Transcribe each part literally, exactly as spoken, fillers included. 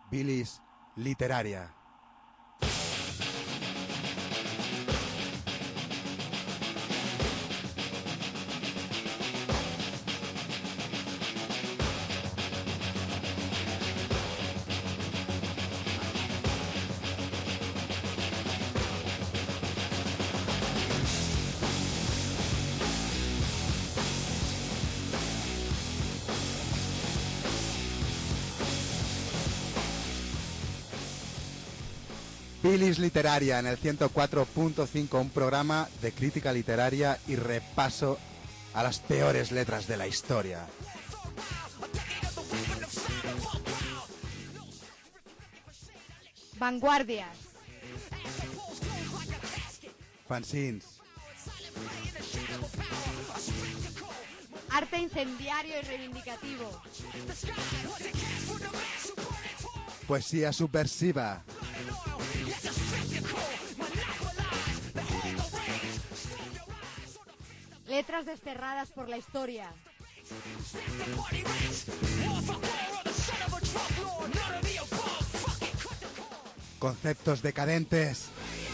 Bilis Literaria. Bilis Literaria en el ciento cuatro punto cinco, un programa de crítica literaria y repaso a las peores letras de la historia. Vanguardias. Fanzines. Arte incendiario y reivindicativo. Poesía subversiva. Letras desterradas por la historia. Conceptos decadentes.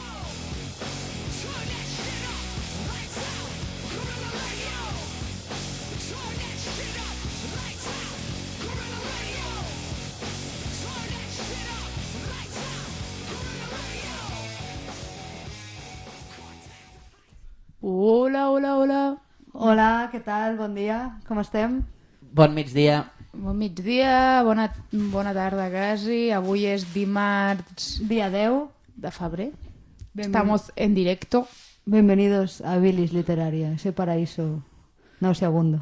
Hola, hola, hola. Hola, què tal? Bon dia, com estem? Bon migdia. Bon migdia, bona, bona tarda quasi. Avui és dimarts Dia deu. de febrer. Benven- Estamos en directo. Bienvenidos a Bilis Literaria, ese paraíso nauseabundo.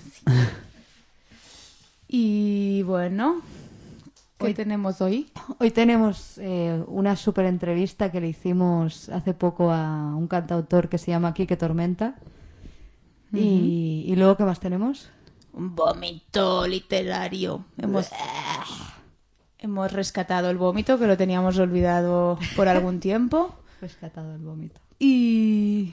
Y bueno, ¿qué Hoy- tenemos hoy? Hoy tenemos eh, una super entrevista que le hicimos hace poco a un cantautor que se llama Quique Tormenta. y, y luego, ¿qué más tenemos? Un vómito literario. Hemos, hemos rescatado el vómito, que lo teníamos olvidado por algún tiempo. Rescatado el vómito. Y...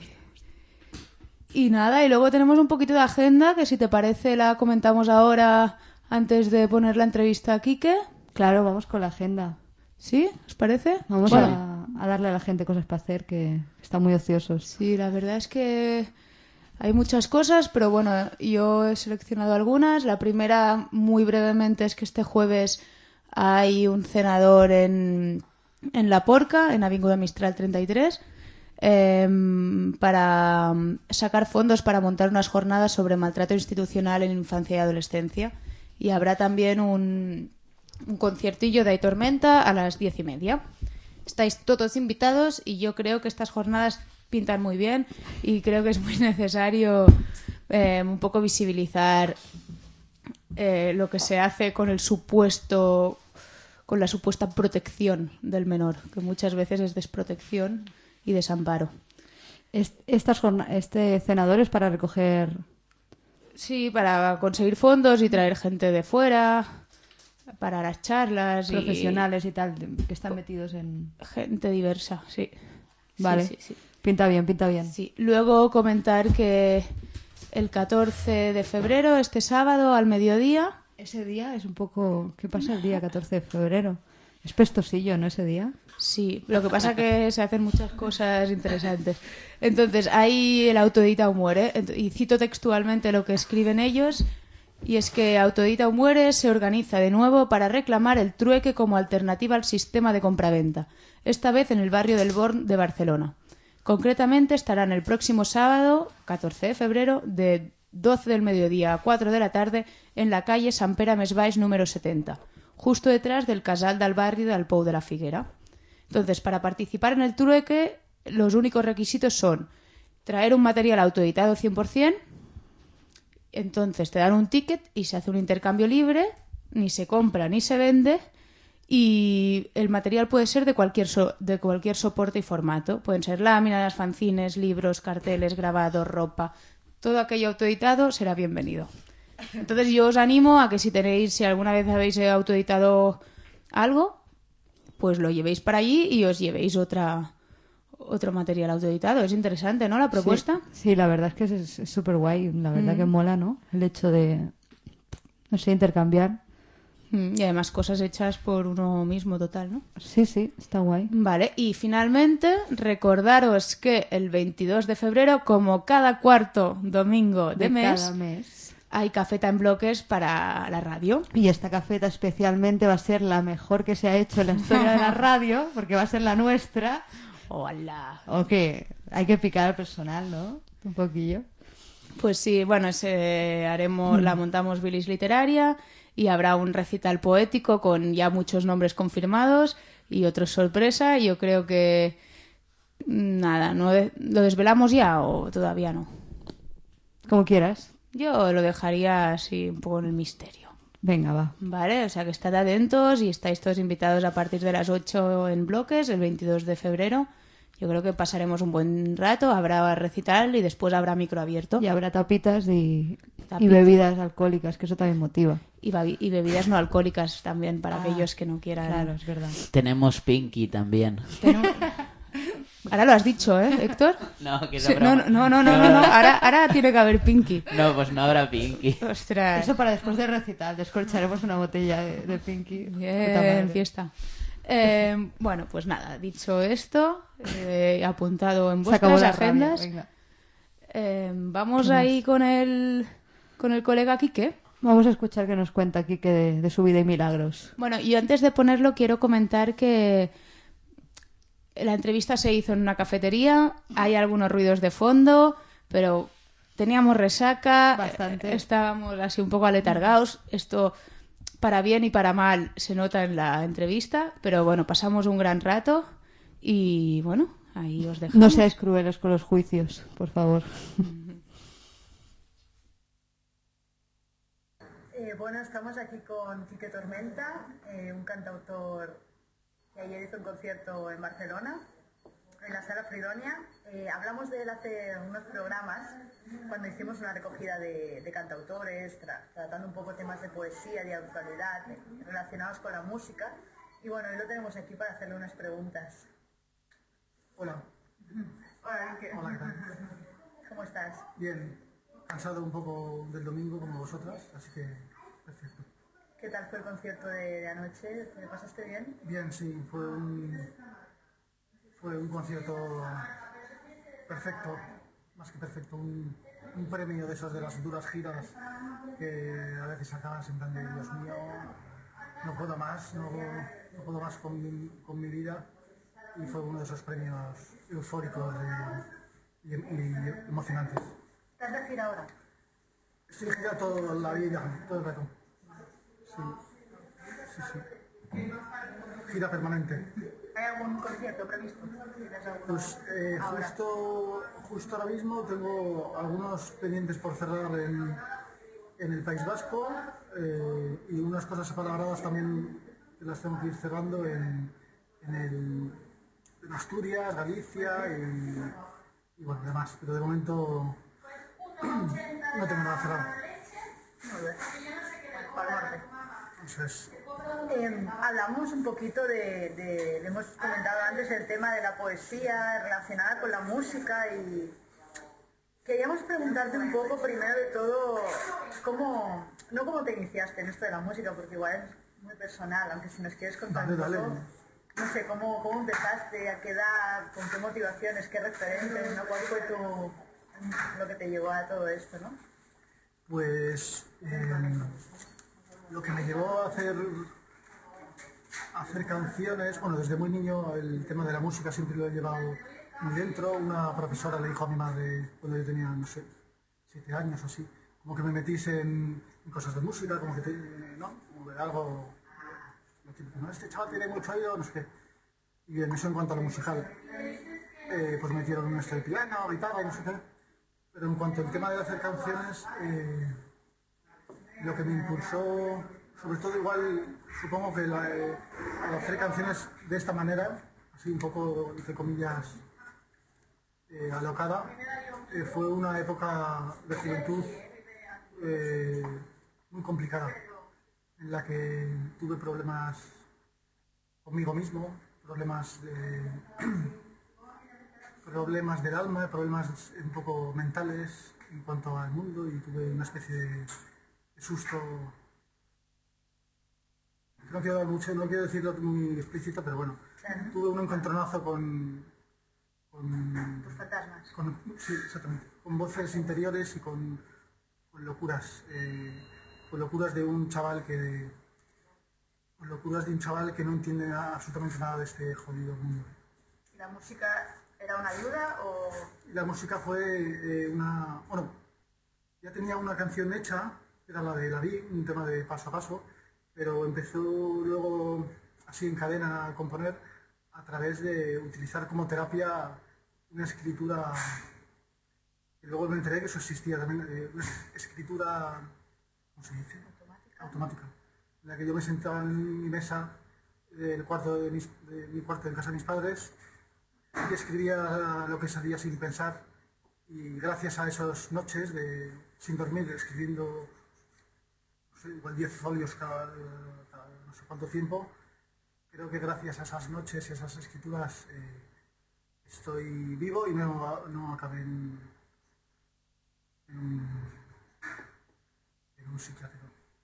Y nada, y luego tenemos un poquito de agenda, que si te parece la comentamos ahora antes de poner la entrevista a Quique. Claro, vamos con la agenda. ¿Sí? ¿Os parece? Vamos Bueno, a, a darle a la gente cosas para hacer, que están muy ociosos. sí, la verdad es que hay muchas cosas, pero bueno, yo he seleccionado algunas. La primera, muy brevemente, es que este jueves hay un cenador en, en La Porca, en Avinguda Mistral treinta y tres, em, para sacar fondos para montar unas jornadas sobre maltrato institucional en infancia y adolescencia. Y habrá también un, un conciertillo de Aitor Menta a las diez y media. Estáis todos invitados y yo creo que estas jornadas pintan muy bien y creo que es muy necesario eh, un poco visibilizar eh, lo que se hace con el supuesto, con la supuesta protección del menor, que muchas veces es desprotección y desamparo. Es- Estas jorna- este cenador es para recoger... Sí, para conseguir fondos y traer gente de fuera, para las charlas y profesionales y tal, que están metidos en... gente diversa, sí. Vale, Sí, sí, sí. pinta bien, pinta bien. Sí. Luego comentar que el catorce de febrero, este sábado, al mediodía, Ese día es un poco... ¿Qué pasa el día catorce de febrero? Es pestosillo, ¿no? Ese día. sí, lo que pasa que se hacen muchas cosas interesantes. Entonces, ahí el Autoedita o muere, Ent- y cito textualmente lo que escriben ellos, y es que Autoedita o muere se organiza de nuevo para reclamar el trueque como alternativa al sistema de compraventa, esta vez en el barrio del Born de Barcelona. Concretamente estarán el próximo sábado, catorce de febrero, de doce del mediodía a cuatro de la tarde, en la calle Sant Pere Més Baix número setenta, justo detrás del casal del barrio del Pou de la Figuera. Entonces, para participar en el trueque, los únicos requisitos son traer un material autoeditado cien por ciento, entonces te dan un ticket y se hace un intercambio libre, ni se compra ni se vende, y el material puede ser de cualquier, so- de cualquier soporte y formato. Pueden ser láminas, fanzines, libros, carteles, grabados, ropa. Todo aquello autoeditado será bienvenido. Entonces yo os animo a que si tenéis, si alguna vez habéis autoeditado algo, pues lo llevéis para allí y os llevéis otra otro material autoeditado. Es interesante, ¿no? La propuesta. Sí, sí, la verdad es que es súper guay. La verdad Mm. que mola, ¿no? El hecho de, no sé, intercambiar. Y además cosas hechas por uno mismo total, ¿no? Sí, sí, está guay. Vale, y finalmente recordaros que el veintidós de febrero, como cada cuarto domingo de, De mes, cada mes. hay cafeta en bloques para la radio. Y esta cafeta especialmente va a ser la mejor que se ha hecho en la historia de la radio, porque va a ser la nuestra. ¡Hola! O que hay que picar al personal, ¿no? Un poquillo. Pues sí, bueno, ese haremos, la montamos Bilis Literaria y habrá un recital poético con ya muchos nombres confirmados y otros sorpresa. Y yo creo que nada, ¿no de- ¿lo desvelamos ya o todavía no? Como quieras. Yo lo dejaría así un poco en el misterio. Venga, va. Vale, o sea que estad atentos y estáis todos invitados a partir de las ocho en bloques, el veintidós de febrero. Yo creo que pasaremos un buen rato, habrá recital y después habrá micro abierto. Y habrá tapitas y, Tapitas. y bebidas alcohólicas, que eso también motiva. Y, babi- y bebidas no alcohólicas también para Ah, aquellos que no quieran. Claro, es verdad. Tenemos Pinky también. Pero- Ahora lo has dicho, ¿eh, Héctor? No, que es Sí, no, broma. no, no, no, no, no. Ahora, ahora tiene que haber Pinky. No, pues no habrá Pinky. Ostras. Eso para después de recital. Descorcharemos una botella de, de Pinky. Puta Bien, madre. fiesta. Eh, bueno, pues nada, dicho esto, eh, apuntado en Se acabó vuestras la rabia, agendas, venga. eh, vamos ahí con el, con el colega Quique. Vamos a escuchar qué nos cuenta aquí que de, de su vida y milagros. Bueno, y antes de ponerlo quiero comentar que la entrevista se hizo en una cafetería, hay algunos ruidos de fondo, pero teníamos resaca, Bastante. eh, estábamos así un poco aletargados. Esto, para bien y para mal, se nota en la entrevista, pero bueno, pasamos un gran rato y bueno, ahí os dejamos. No seáis crueles con los juicios, por favor. Eh, bueno, estamos aquí con Quique Tormenta, eh, un cantautor que ayer hizo un concierto en Barcelona, en la Sala Fridonia. Eh, hablamos de él hace unos programas, cuando hicimos una recogida de, de cantautores, tra- tratando un poco temas de poesía, de actualidad, de- relacionados con la música. Y bueno, hoy lo tenemos aquí para hacerle unas preguntas. Hola. Hola, Quique. Hola, ¿qué tal? ¿Cómo estás? Bien, cansado un poco del domingo como vosotras, así que perfecto. ¿Qué tal fue el concierto de, de anoche? ¿Te pasaste bien? Bien, sí, fue un, fue un concierto perfecto, más que perfecto, un, un premio de esos de las duras giras que a veces acabas en plan de Dios mío, no puedo más, no, no puedo más con mi, con mi vida, y fue uno de esos premios eufóricos de- y, y emocionantes. ¿Estás de gira ahora? Estoy gira toda la vida, todo el rato. Sí, sí, sí. Gira permanente. ¿Hay algún concierto previsto? ¿Tienes alguno Pues eh, ahora? justo, justo ahora mismo tengo algunos pendientes por cerrar en, en el País Vasco eh, y unas cosas apalabradas también que las tengo que ir cerrando en, en, el, en Asturias, Galicia y, y bueno, demás. Pero de momento no tengo nada cerrado. Muy bien. Para el norte. Eso es. Eh, hablamos un poquito de, de, hemos comentado antes el tema de la poesía relacionada con la música y queríamos preguntarte un poco primero de todo cómo, no cómo te iniciaste en esto de la música, porque igual es muy personal, aunque si nos quieres contar Dale, un dale. poco, no sé, cómo, cómo empezaste, a qué edad, con qué motivaciones, qué referentes, ¿no? ¿Cuál fue tu, lo que te llevó a todo esto, ¿no? Pues eh, lo que me llevó a hacer, a hacer canciones, bueno, desde muy niño el tema de la música siempre lo he llevado muy dentro. Una profesora le dijo a mi madre cuando yo tenía, no sé, siete años o así, como que me metís en, en cosas de música, como que te, ¿no? Como de algo, lo típico, ¿no? Este chaval tiene mucho oído, no sé qué. Y en eso en cuanto a lo musical, eh, pues me metieron en esto de piano, guitarra y no sé qué. Pero en cuanto al tema de hacer canciones, eh, lo que me impulsó, sobre todo igual, supongo que la, eh, al hacer canciones de esta manera, así un poco, entre comillas, eh, alocada, eh, fue una época de juventud eh, muy complicada, en la que tuve problemas conmigo mismo, problemas de... problemas del alma, problemas un poco mentales en cuanto al mundo y tuve una especie de, de susto no quiero dar mucho, no quiero decirlo muy explícito, pero bueno, Claro. tuve un encontronazo con, con, Tus fantasmas. con- sí, exactamente, con voces interiores y con, con locuras, eh, con locuras de un chaval que, con locuras de un chaval que no entiende nada- absolutamente nada de este jodido mundo. ¿Y la música era una ayuda o...? Y la música fue eh, una, bueno, ya tenía una canción hecha, era la de La Vi, un tema de paso a paso, pero empezó luego así en cadena a componer a través de utilizar como terapia una escritura, y luego me enteré que eso existía también, eh, una escritura, ¿cómo se dice? Automática. Automática, en la que yo me sentaba en mi mesa del cuarto de, mis- de mi cuarto en casa de mis padres y escribía lo que salía sin pensar, y gracias a esas noches de sin dormir escribiendo no sé, igual diez folios cada, cada no sé cuánto tiempo, creo que gracias a esas noches y a esas escrituras eh, estoy vivo y no, no acabé en, en, un, en un psiquiátrico.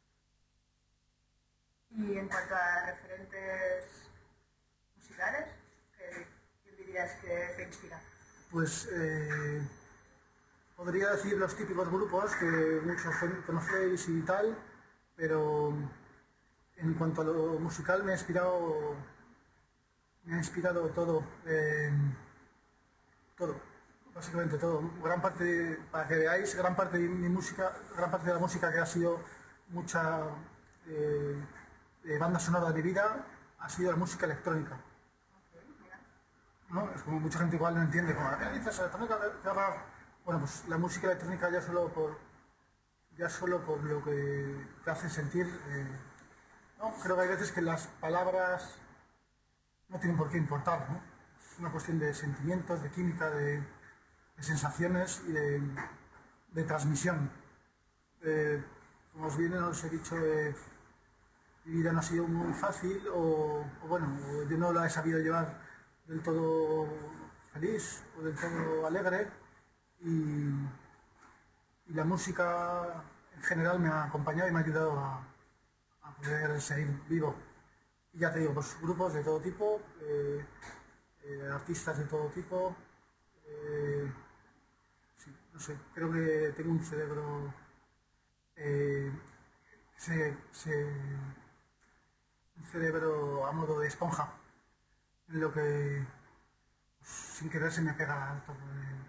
Y en cuanto a referentes musicales, ¿qué, quién dirías que te inspira? Pues eh, podría decir los típicos grupos que muchos con- conocéis y tal, pero en cuanto a lo musical me ha inspirado, me ha inspirado todo, eh, todo, básicamente todo. Gran parte, para que veáis, gran parte de mi música, gran parte de la música que ha sido mucha eh, eh, banda sonora de mi vida ha sido la música electrónica. ¿No? Es como mucha gente igual no entiende, como, ¿qué dices electrónica? ¿Qué haga?". Bueno, pues la música electrónica ya solo por, ya solo por lo que te hace sentir, eh, ¿no? Creo que hay veces que las palabras no tienen por qué importar, ¿no? Es una cuestión de sentimientos, de química, de, de sensaciones y de, de transmisión. Eh, como os bien os he dicho, eh, mi vida no ha sido muy fácil o, o bueno, o yo no la he sabido llevar del todo feliz o del todo alegre y, y la música en general me ha acompañado y me ha ayudado a, a poder seguir vivo. Y ya te digo, pues grupos de todo tipo, eh, eh, artistas de todo tipo, eh, sí, no sé, creo que tengo un cerebro eh, se, se, un cerebro a modo de esponja, en lo que pues, sin querer se me pega todo. eh.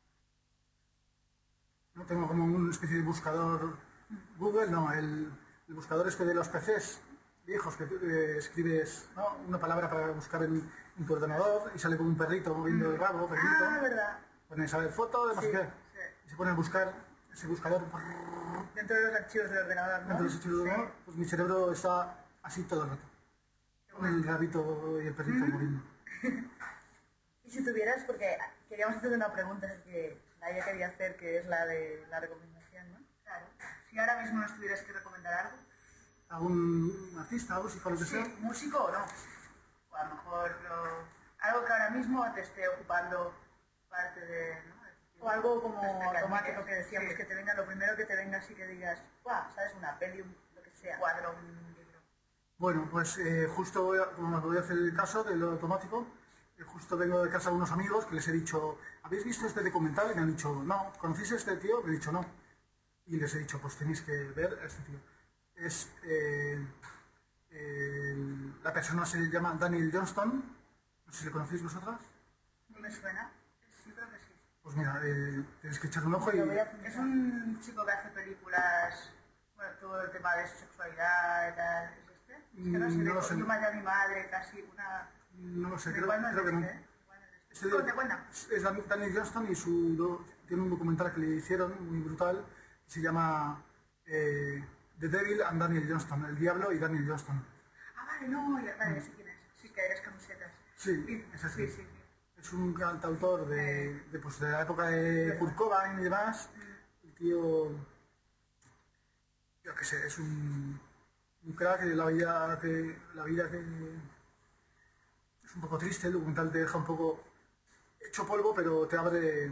No tengo como una especie de buscador Google, no, el, el buscador este de los P Cs viejos que tú, eh, escribes, ¿no?, una palabra para buscar en, en tu ordenador y sale como un perrito moviendo el rabo, perrito. Ah, verdad. Pones a ver foto, de no sé Sí, qué, sí. y se pone a buscar ese buscador. Dentro de los archivos del ordenador, ¿no? Dentro de ese archivo de Sí. ordenador, pues mi cerebro está así todo el rato, con el rabito y el perrito moviendo. Y si tuvieras, porque queríamos hacer una pregunta que nadie quería hacer, que es la de la recomendación, ¿no? Claro. Si ahora mismo nos tuvieras que recomendar algo, ¿Algún artista, músico, lo que sí, sea? músico o no, o a lo mejor lo- algo que ahora mismo te esté ocupando parte de, ¿no? O algo como automático que decíamos, sí, que te venga lo primero que te venga así que digas, ¡guau! ¿Sabes? Una peli, un, lo que sea, cuadro, un libro. Bueno, pues eh, justo voy a, como voy a hacer el caso de lo automático. eh, justo vengo de casa de unos amigos que les he dicho, ¿habéis visto este documental? Y me han dicho, no. ¿Conocéis a este tío? Me he dicho, no. Y les he dicho, pues tenéis que ver a este tío. Es, eh, el- la persona se llama Daniel Johnston, no sé si le conocéis vosotras. ¿No me suena? Sí, creo que sí. Pues mira, eh, tenéis que echarle un ojo y... Lo voy a apuntar. Es un chico que hace películas, bueno, todo el tema de su sexualidad y tal. ¿Es este? Es que no sé, Mm, no de lo sé. Yo maté a mi madre, casi una... No lo sé, Pero creo, igual no es creo que no. este, ¿eh? Igual no es este. Este Cuenta, cuenta. es Dan- Daniel Johnston y su, do- tiene un documental que le hicieron muy brutal, se llama eh, The Devil and Daniel Johnston, El Diablo y Daniel Johnston. Ah, vale, no, ya, vale, ya sé quién es. Sí, que eres camisetas. Sí, es así. Sí, sí, sí. Es un cantautor de, de, pues, de la época de Kurt Cobain y demás. El tío, yo qué sé, es un, un crack de la vida que, la vida que es un poco triste. El documental te deja un poco hecho polvo, pero te abre,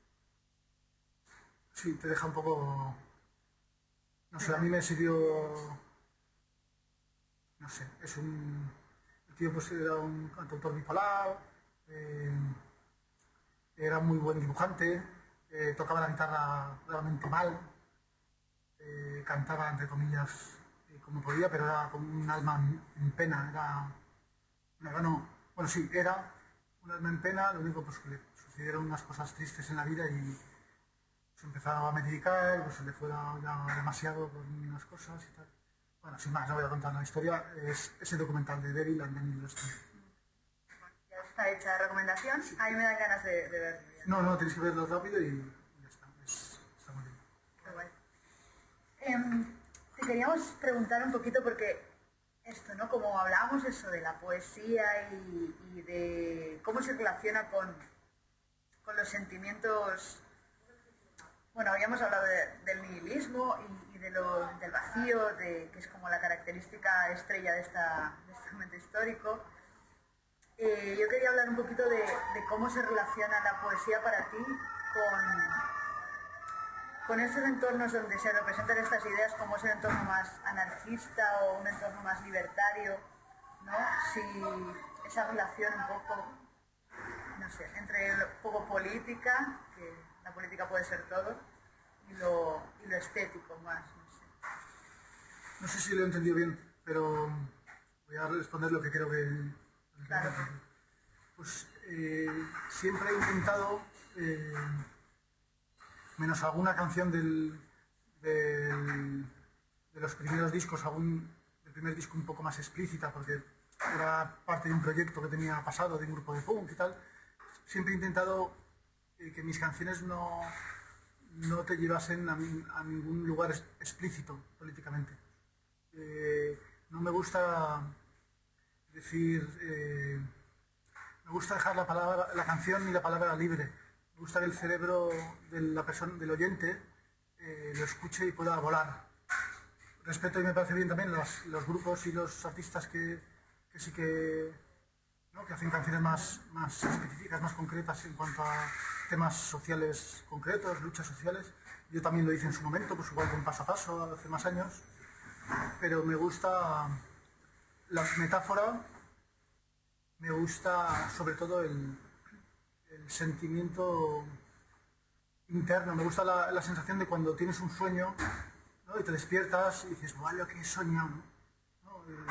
sí, te deja un poco, no sé, a mí me sirvió, no sé, es un... El tío pues era un cantautor bipolar, eh, era muy buen dibujante, eh, tocaba la guitarra realmente mal, eh, cantaba entre comillas eh, como podía, pero era como un alma en, en pena, era... No, no, bueno, sí, era un alma en pena, lo único pues que le sucedieron unas cosas tristes en la vida y se empezaba a medicar, pues se le fue ya demasiado con unas cosas y tal. Bueno, sin más, no voy a contar la historia, es ese documental de Devil and Then Industry. Ya está hecha la recomendación, sí. A mí me dan ganas de, de verlo. No, no, tenéis que verlo rápido y ya está, es, está muy bien. Qué guay. Eh, te queríamos preguntar un poquito porque esto, ¿no? Como hablábamos eso de la poesía y, y de cómo se relaciona con, con los sentimientos. Bueno, habíamos hablado de, del nihilismo y, y de lo, del vacío, de, que es como la característica estrella de, esta, de este momento histórico. Eh, yo quería hablar un poquito de, de cómo se relaciona la poesía para ti con, con esos entornos donde se representan estas ideas, como ese entorno más anarquista o un entorno más libertario, ¿no? Si esa relación un poco, no sé, entre un poco política, que la política puede ser todo, y lo, y lo estético más, no sé. No sé si lo he entendido bien, pero voy a responder lo que creo que... Claro. Pues eh, siempre he intentado, eh, menos alguna canción del, del, de los primeros discos, algún, del primer disco un poco más explícita, porque era parte de un proyecto que tenía pasado, de un grupo de punk y tal, siempre he intentado eh, que mis canciones no, no te llevasen a, a ningún lugar explícito políticamente. Eh, no me gusta decir, eh, me gusta dejar la palabra, la canción y la palabra libre. Me gusta que el cerebro de la persona, del oyente, eh, lo escuche y pueda volar. Respeto y me parece bien también los, los grupos y los artistas que, que sí que, ¿no? que hacen canciones más, más específicas, más concretas en cuanto a temas sociales concretos, luchas sociales. Yo también lo hice en su momento, pues igual con Paso a Paso, hace más años. Pero me gusta la metáfora, me gusta sobre todo el, el sentimiento interno, me gusta la, la sensación de cuando tienes un sueño, ¿no? Y te despiertas y dices, vaya, que he soñado, ¿no? Eh,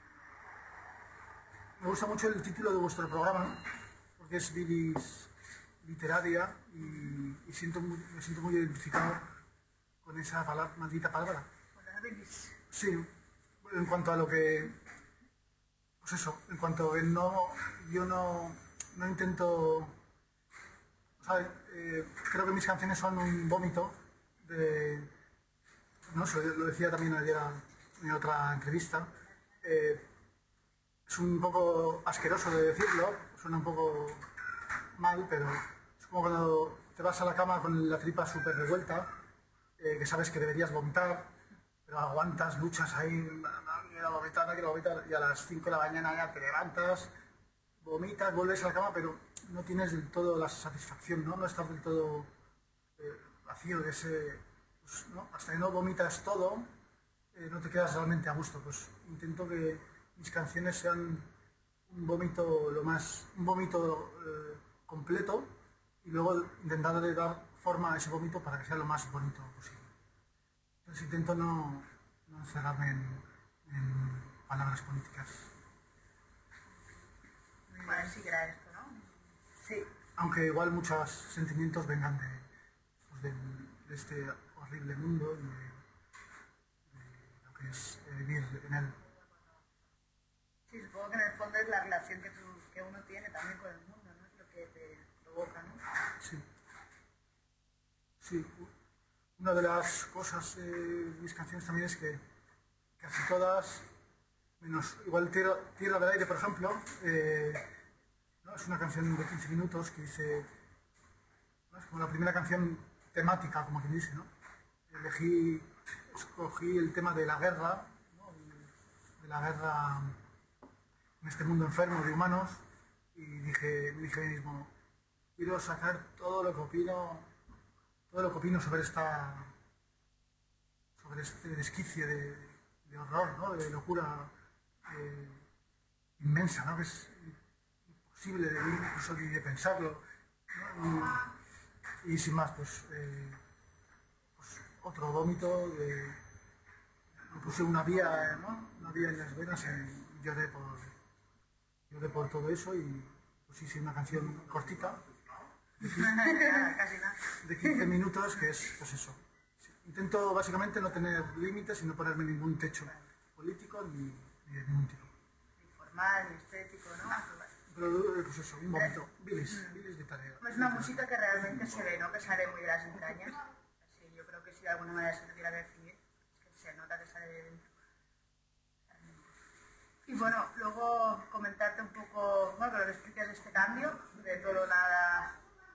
me gusta mucho el título de vuestro programa, porque es Bilis Literaria y, y siento muy, me siento muy identificado con esa palabra, maldita palabra. Sí, en cuanto a lo que... Pues eso, en cuanto a que no, yo no, no intento... ¿Sabes? Eh, creo que mis canciones son un vómito de... No sé, lo decía también ayer en otra entrevista. Eh, es un poco asqueroso de decirlo, suena un poco mal, pero es como cuando te vas a la cama con la tripa súper revuelta, eh, que sabes que deberías vomitar, pero aguantas, luchas ahí, no, no quiero vomitar, no quiero vomitar, y a las cinco de la mañana ya te levantas, vomitas, vuelves a la cama, pero no tienes del todo la satisfacción, ¿no? No estás del todo eh, vacío de ese... Pues, ¿no? Hasta que no vomitas todo, eh, no te quedas realmente a gusto. Pues intento que mis canciones sean un vómito lo más... un vómito eh, completo, y luego intentar de dar forma a ese vómito para que sea lo más bonito posible. Entonces intento no, no encerrarme en, en palabras políticas. Bueno, sí que era esto, ¿no? Sí. Aunque igual muchos sentimientos vengan de, pues de, de este horrible mundo y de, de lo que es vivir en él. Sí, supongo que en el fondo es la relación que, tú, que uno tiene también con el mundo, ¿no? Es lo que te provoca, ¿no? Sí. Sí. Una de las cosas de eh, mis canciones también es que casi todas, menos igual Tierra, Tierra del Aire, por ejemplo, eh, ¿no? Es una canción de quince minutos que dice, ¿no? Es como la primera canción temática, como quien dice, ¿no? Elegí, escogí el tema de la guerra, ¿no? De la guerra en este mundo enfermo de humanos, y dije, me dije a mí mismo, quiero sacar todo lo que opino todo lo que opino sobre esta sobre este desquicio de, de horror, ¿no? De locura eh, inmensa, ¿no? Que es imposible de, incluso de, de pensarlo, ¿no? Y, y sin más, pues, eh, pues otro vómito, de, me puse una vía, ¿no? Una vía en las venas y lloré por, lloré por todo eso y pues hice una canción cortita de quince, de quince minutos que es pues eso. Intento básicamente no tener límites y no ponerme ningún techo político ni, ni de ningún tipo. Ni formal, ni estético, ¿no? Pero pues eso, un vómito, bilis, bilis de tarea. Es una música que realmente se ve, ¿no? Que sale muy de las entrañas. Sí, yo creo que si de alguna manera se tuviera que definir, es que se nota que sale de dentro. Y bueno, luego comentarte un poco, bueno, que lo que expliques de este cambio, de todo nada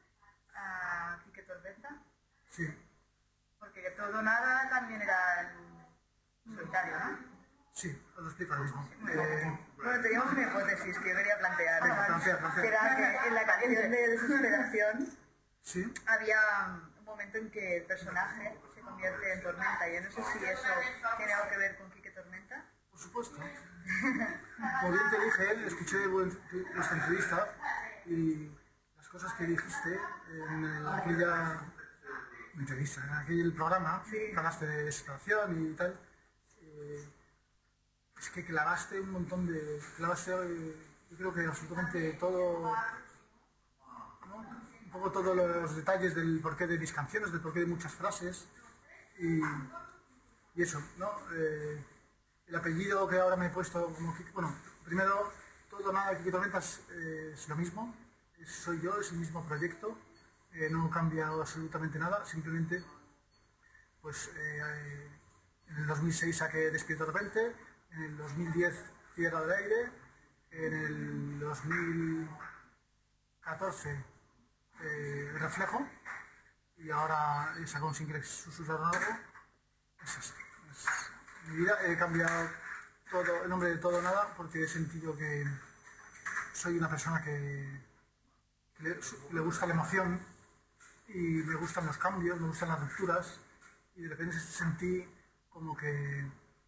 a Quique Tormenta. Sí. Porque todo nada también era en solitario, ¿no? Sí, os lo explico ahora mismo. Eh, Bueno, teníamos una hipótesis que yo quería plantear. Venga, plantea, plantea. Que era que en la canción de Desesperación sí, había un momento en que el personaje se convierte en Tormenta. Yo no sé si eso tiene algo que ver con Quique Tormenta. por supuesto. Como bien te dije, escuché vuestra entrevista y las cosas que dijiste en el- aquella entrevista, en aquel programa, Sí. que hablaste de desesperación y tal, eh, es que clavaste un montón de... clavaste, eh, yo creo que absolutamente todo, ¿no? Un poco todos los detalles del porqué de mis canciones, del porqué de muchas frases y, y eso, ¿no? Eh, el apellido que ahora me he puesto como Quique, bueno, primero, todo nada Quique Tormenta es, eh, es lo mismo, es- soy yo, es el mismo proyecto, eh, no he cambiado absolutamente nada, simplemente, pues, eh, en el dos mil seis saqué Despierta de repente, en el dos mil diez Tierra del Aire, en el dos mil catorce eh, Reflejo, y ahora he sacado un single que es Susurrar nuevo. Es así. Es, mi vida he cambiado todo, el nombre de todo nada porque he sentido que soy una persona que, que le, le gusta la emoción y me gustan los cambios, me gustan las rupturas y de repente sentí como que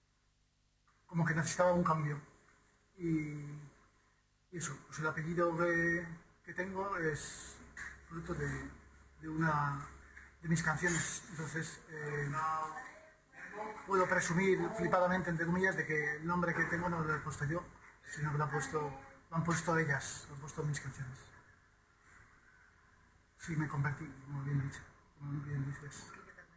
como que necesitaba un cambio y, y eso, pues el apellido que, que tengo es fruto de, de una de mis canciones, entonces eh, puedo presumir flipadamente, entre comillas, de que el nombre que tengo no lo he puesto yo, sino que lo han puesto, lo han puesto ellas, lo han puesto mis canciones. Sí, me convertí, como bien dicho, como bien dices.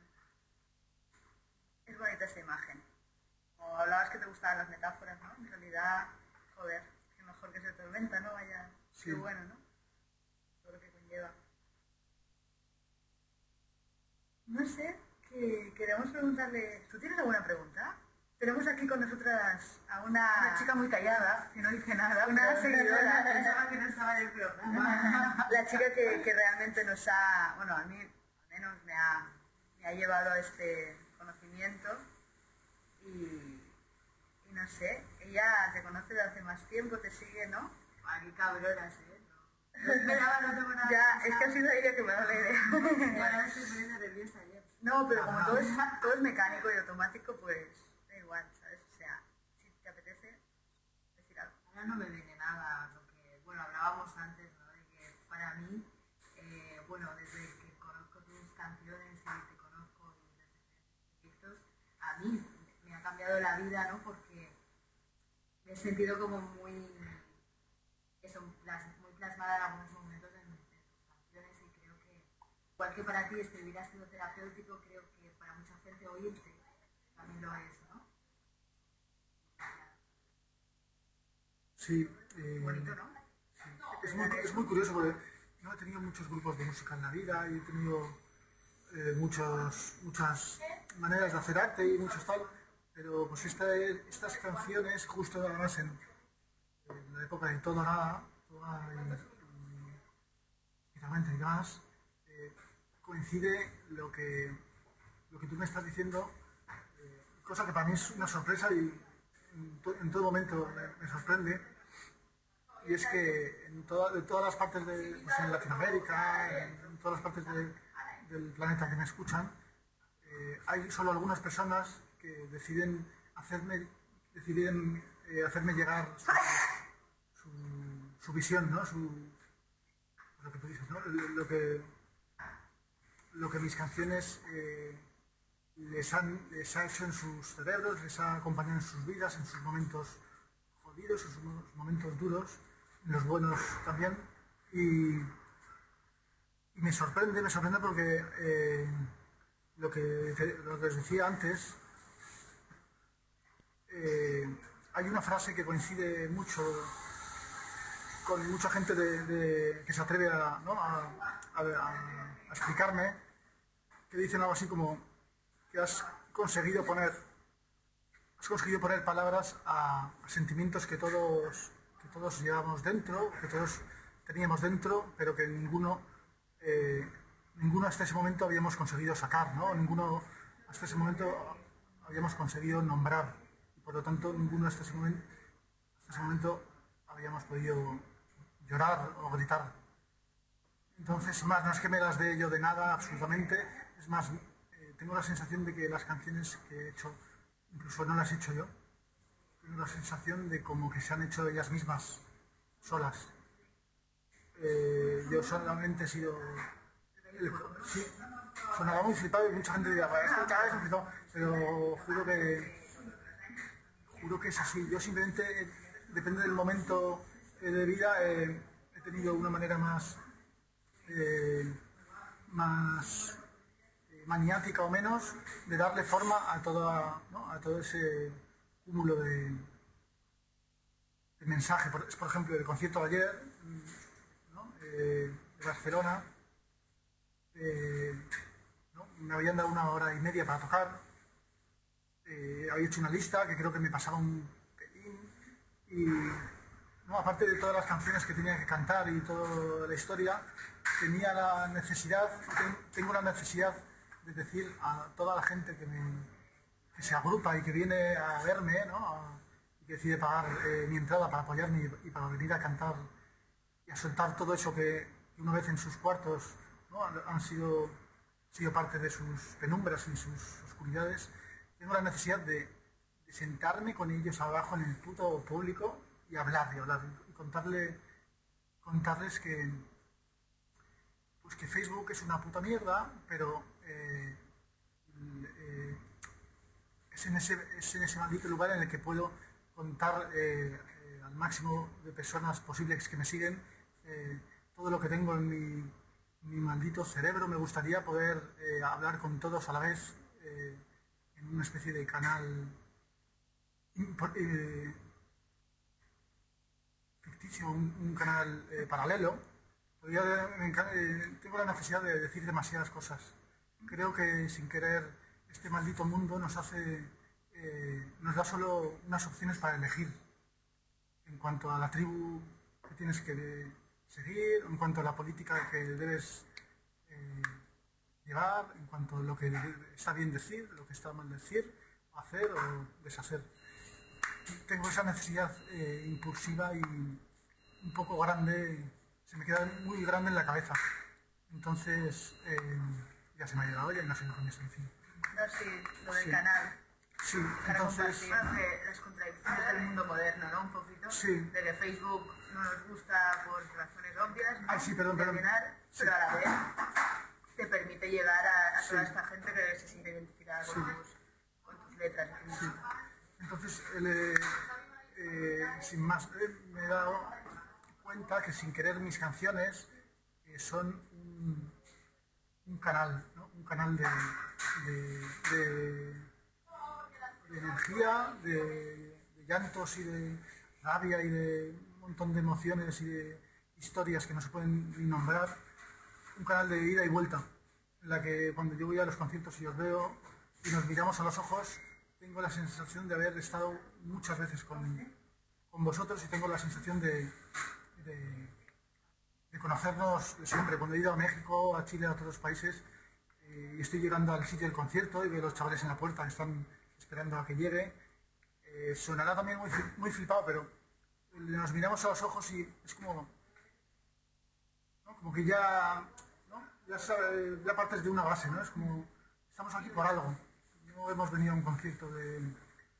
Es bonita esta imagen. Como hablabas que te gustaban las metáforas, ¿no? En realidad, joder, que mejor que ser tormenta, ¿no? Vaya, Sí. qué bueno, ¿no? Todo lo que conlleva. No sé, que queremos preguntarle... ¿Tú tienes alguna pregunta? Tenemos aquí con nosotras a una, una chica muy callada, que no dice nada, una seguidora. Pensaba que no estaba en el programa. La chica que, que realmente nos ha... Bueno, a mí al menos me ha, me ha llevado a este conocimiento y, y no sé, ella te conoce de hace más tiempo, te sigue, ¿no? Ay, qué cabronas, ¿eh? No esperaba, no tengo nada. Ya, es que ha sido ella que me da la idea. Bueno, estoy muy nerviosa ayer. No, pero como todo es, todo es mecánico y automático, pues da igual, ¿sabes? O sea, si te apetece decir algo. Ahora no me viene nada, lo que, bueno, hablábamos antes, ¿no? De que para mí, eh, bueno, desde que conozco tus canciones y te conozco y las diferentes proyectos, a mí me ha cambiado la vida, ¿no? Porque me he sentido como muy, eso, plas- muy plasmada en algunos momentos en, en tus canciones y creo que, igual que para ti escribir ha sido terapéutico, creo que para mucha gente oírte también lo es, ¿no? Sí, eh, Bonito, ¿no? sí. Es, muy, es muy curioso porque yo he tenido muchos grupos de música en la vida y he tenido eh, muchos, muchas maneras de hacer arte y muchos tal, pero pues esta, estas canciones, justo además en, en la época de todo nada, todo nada y, y, y realmente y demás, eh, coincide lo que, lo que tú me estás diciendo, eh, cosa que para mí es una sorpresa y en, to, en todo momento me, me sorprende, y es que en, toda, de todas las partes de pues en Latinoamérica, en, en todas las partes de, del planeta que me escuchan, eh, hay solo algunas personas que deciden hacerme, deciden eh, hacerme llegar su, su, su visión, ¿no? Su, lo que tú dices, ¿no? Lo, lo que, lo que mis canciones eh, les, han, les ha hecho en sus cerebros, les ha acompañado en sus vidas, en sus momentos jodidos, en sus momentos duros, en los buenos también. Y, y me sorprende, me sorprende porque eh, lo, que, lo que os decía antes, eh, hay una frase que coincide mucho con mucha gente de, de, que se atreve a, ¿no? a, a, a, a explicarme, que dicen algo así como que has conseguido poner has conseguido poner palabras a, a sentimientos que todos que todos llevamos dentro, que todos teníamos dentro, pero que ninguno eh, ninguno hasta ese momento habíamos conseguido sacar, ¿no? Ninguno hasta ese momento habíamos conseguido nombrar, y por lo tanto ninguno hasta ese momento, hasta ese momento habíamos podido llorar o gritar. Entonces, más, no es que me las dé yo de nada, absolutamente. Es más, eh, tengo la sensación de que las canciones que he hecho, incluso no las he hecho yo, tengo la sensación de como que se han hecho ellas mismas, solas. Eh, yo solamente he sido... El, sí, sonaba muy flipado y mucha gente dirá, es que cada vez he flipado, pero juro que... Juro que es así. Yo simplemente, depende del momento de vida, eh, he tenido una manera más... Eh, más eh, maniática o menos de darle forma a toda, ¿no? a todo ese cúmulo de, de mensaje. Por, por ejemplo, el concierto de ayer, ¿no? eh, de Barcelona, eh, ¿no? me habían dado una hora y media para tocar, eh, había hecho una lista que creo que me pasaba un pelín y, ¿no? aparte de todas las canciones que tenía que cantar y toda la historia, tenía la necesidad, tengo la necesidad de decir a toda la gente que, me, que se agrupa y que viene a verme, ¿no? a, y que decide pagar eh, mi entrada para apoyarme y, y para venir a cantar y a soltar todo eso que una vez en sus cuartos, ¿no? han, han sido, sido parte de sus penumbras y sus oscuridades. Tengo la necesidad de, de sentarme con ellos abajo en el puto público y hablar y hablar y contarle, contarles que pues que Facebook es una puta mierda, pero eh, eh, es, en ese, es en ese maldito lugar en el que puedo contar eh, eh, al máximo de personas posibles que me siguen eh, todo lo que tengo en mi, mi maldito cerebro. Me gustaría poder eh, hablar con todos a la vez eh, en una especie de canal eh, ficticio, un, un canal eh, paralelo. Yo tengo la necesidad de decir demasiadas cosas. Creo que sin querer este maldito mundo nos hace, eh, nos da solo unas opciones para elegir en cuanto a la tribu que tienes que seguir, en cuanto a la política que debes eh, llevar, en cuanto a lo que está bien decir, lo que está mal decir, hacer o deshacer. Tengo esa necesidad eh, impulsiva y un poco grande. Se me queda muy grande en la cabeza. Entonces, eh, ya se me ha llegado ya y no sé cómo estoy diciendo. No, sí, lo del sí. canal. Sí, Para entonces... compartir las contradicciones del mundo moderno, ¿no? Un poquito. Sí. De que Facebook no nos gusta por razones obvias, ¿no? Ay, sí, perdón, perdón. Llenar, Sí. pero a la vez te permite llegar a, a toda Sí. esta gente que se siente identificada con, Sí. tus, con tus letras. Sí. Entonces, el, eh, eh, sin más, eh, me he dado cuenta que sin querer mis canciones eh, son un, un canal, ¿no? Un canal de, de, de, de energía, de, de llantos y de rabia y de un montón de emociones y de historias que no se pueden ni nombrar. Un canal de ida y vuelta, en la que cuando yo voy a los conciertos y os veo y nos miramos a los ojos, tengo la sensación de haber estado muchas veces con, con vosotros y tengo la sensación de De, de conocernos siempre. Cuando he ido a México, a Chile, a otros países eh, y estoy llegando al sitio del concierto y veo los chavales en la puerta que están esperando a que llegue, eh, sonará también muy, muy flipado, pero nos miramos a los ojos y es como, ¿no? Como que ya, ¿no? ya, sabe, ya partes de una base, ¿no? Es como, estamos aquí por algo, no hemos venido a un concierto de, de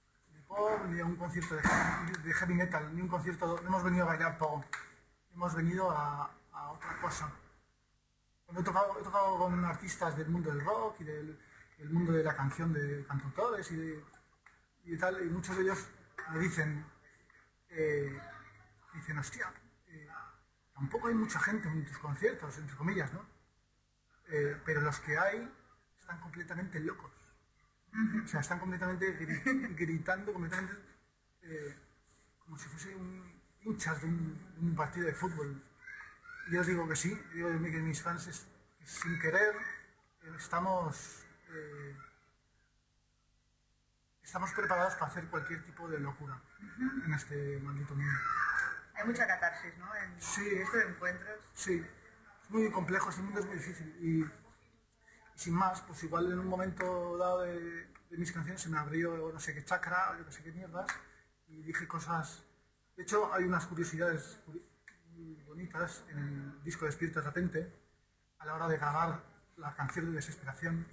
pop, ni a un concierto de heavy, de heavy metal, ni un concierto, no hemos venido a bailar pogo, hemos venido a, a otra cosa. Cuando he tocado, he tocado con artistas del mundo del rock y del, del mundo de la canción, de cantautores y de, y de tal, y muchos de ellos me dicen, eh, dicen, hostia, eh, tampoco hay mucha gente en tus conciertos, entre comillas, ¿no? Eh, pero los que hay están completamente locos. O sea, están completamente gri- gritando, completamente eh, como si fuesen un, hinchas de un, de un partido de fútbol. Y yo os digo que sí, digo que mis fans, es, sin querer, eh, estamos, eh, estamos preparados para hacer cualquier tipo de locura en este maldito mundo. Hay mucha catarsis, ¿no? En Sí. estos encuentros. Sí, es muy complejo, este mundo es muy difícil. Y, y sin más, pues igual en un momento dado de, de mis canciones se me abrió no sé qué chakra, o yo no sé qué mierdas, y dije cosas. De hecho, hay unas curiosidades muy bonitas en el disco Despierta de repente, a la hora de grabar la canción de Desesperación,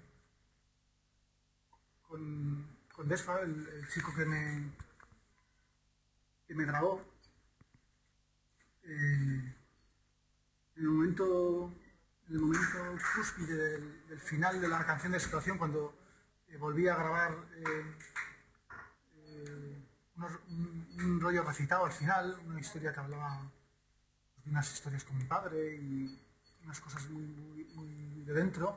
con, con Desfa, el, el chico que me, que me grabó. Eh, en el momento, en el momento cúspide del, del final de la canción de Desesperación, cuando eh, volví a grabar eh, eh, unos, un, un rollo recitado al final, una historia que hablaba de unas historias con mi padre y unas cosas muy, muy, muy de dentro.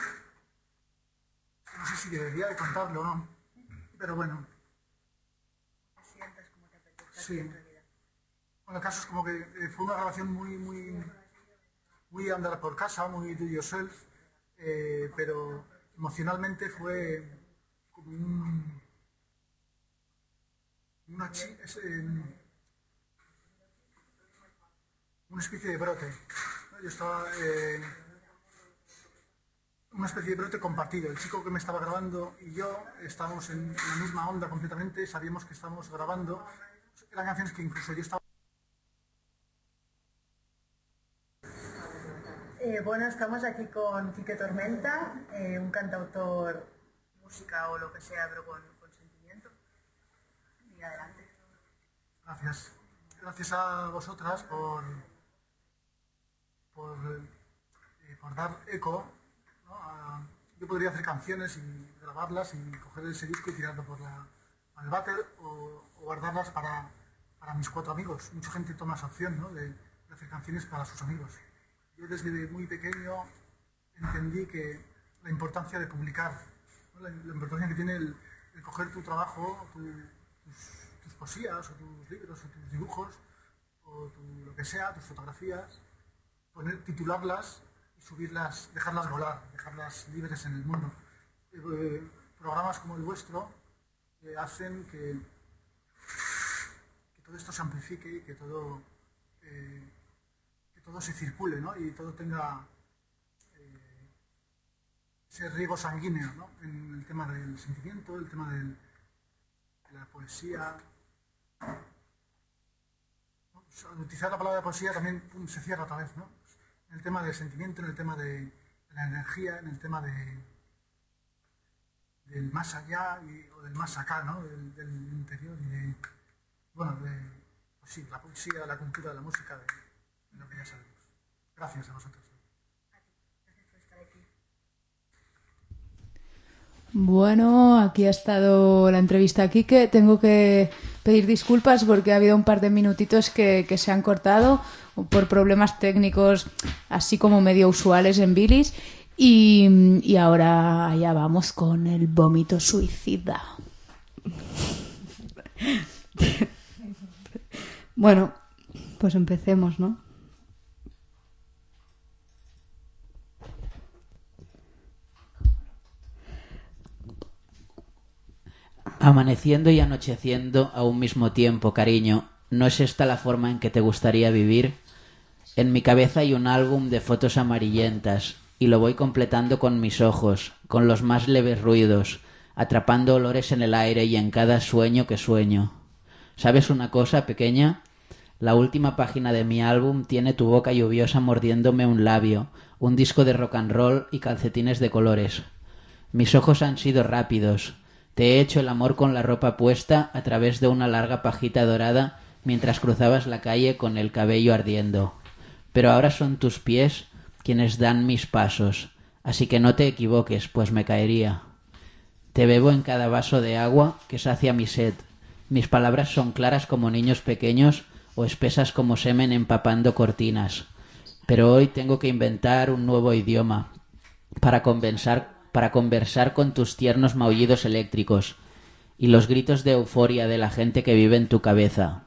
No sé si debería de contarlo o no, pero bueno. Te sientas como te apetece Sí. en realidad. Bueno, el caso es como que eh, fue una grabación muy, muy, muy andar por casa, muy do yourself, eh, pero emocionalmente fue como un, una, chi- es, eh, una especie de brote, ¿no? Yo estaba, eh, una especie de brote compartido. El chico que me estaba grabando y yo estábamos en la misma onda completamente, sabíamos que estábamos grabando. Eran canciones que incluso yo estaba... Eh, bueno, estamos aquí con Quique Tormenta, eh, un cantautor, música o lo que sea, pero con, con sentimiento. Y adelante. Gracias. Gracias a vosotras por, por, eh, por dar eco, ¿no? A- yo podría hacer canciones y grabarlas y coger ese disco y tirarlo por la, al váter o, o guardarlas para, para mis cuatro amigos. Mucha gente toma esa opción, ¿no? de, de hacer canciones para sus amigos. Yo desde muy pequeño entendí que la importancia de publicar, ¿no? la, la importancia que tiene el, el coger tu trabajo, tu, tus, tus poesías, o tus libros, o tus dibujos, o tu, lo que sea, tus fotografías, poner, titularlas y subirlas, dejarlas volar, dejarlas libres en el mundo. Eh, programas como el vuestro eh, hacen que, que todo esto se amplifique y que todo... Eh, todo se circule, ¿no? Y todo tenga eh, ese riego sanguíneo, ¿no? En el tema del sentimiento, el tema del, de la poesía. ¿No? Pues, al utilizar la palabra poesía también pum, se cierra otra vez, ¿no? En el tema del sentimiento, en el tema de, de la energía, en el tema de, del más allá y, o del más acá, ¿no? Del, del interior y de, bueno, de, pues sí, la poesía, la cultura, la música, de, lo que ya sabemos. Gracias a vosotros. Gracias por estar aquí. Bueno, aquí ha estado la entrevista a Quique. Tengo que pedir disculpas porque ha habido un par de minutitos que, que se han cortado por problemas técnicos así como medio usuales en Bilis. Y, y ahora ya vamos con el vómito suicida. Bueno, pues empecemos, ¿no? Amaneciendo y anocheciendo a un mismo tiempo, cariño. ¿No es esta la forma en que te gustaría vivir? En mi cabeza hay un álbum de fotos amarillentas y lo voy completando con mis ojos, con los más leves ruidos, atrapando olores en el aire y en cada sueño que sueño. ¿Sabes una cosa, pequeña? La última página de mi álbum tiene tu boca lluviosa mordiéndome un labio, un disco de rock and roll y calcetines de colores. Mis ojos han sido rápidos. Te he hecho el amor con la ropa puesta a través de una larga pajita dorada mientras cruzabas la calle con el cabello ardiendo. Pero ahora son tus pies quienes dan mis pasos, así que no te equivoques, pues me caería. Te bebo en cada vaso de agua que sacia mi sed. Mis palabras son claras como niños pequeños o espesas como semen empapando cortinas. Pero hoy tengo que inventar un nuevo idioma para conversar, para conversar con tus tiernos maullidos eléctricos y los gritos de euforia de la gente que vive en tu cabeza.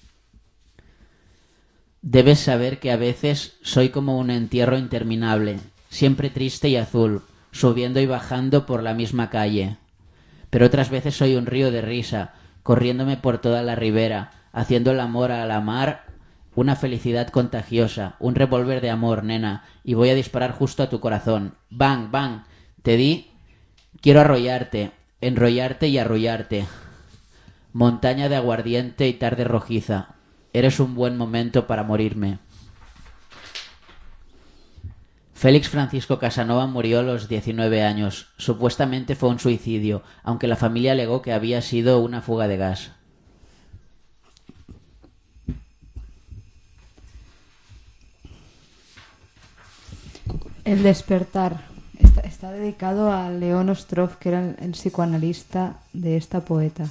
Debes saber que a veces soy como un entierro interminable, siempre triste y azul, subiendo y bajando por la misma calle. Pero otras veces soy un río de risa, corriéndome por toda la ribera, haciendo el amor a la mar, una felicidad contagiosa, un revólver de amor, nena, y voy a disparar justo a tu corazón. ¡Bang, bang! Te di... Quiero arrollarte, enrollarte y arrullarte. Montaña de aguardiente y tarde rojiza. Eres un buen momento para morirme. Félix Francisco Casanova murió a los diecinueve años. Supuestamente fue un suicidio, aunque la familia alegó que había sido una fuga de gas. El despertar está, está dedicado a León Ostrov, que era el, el psicoanalista de esta poeta.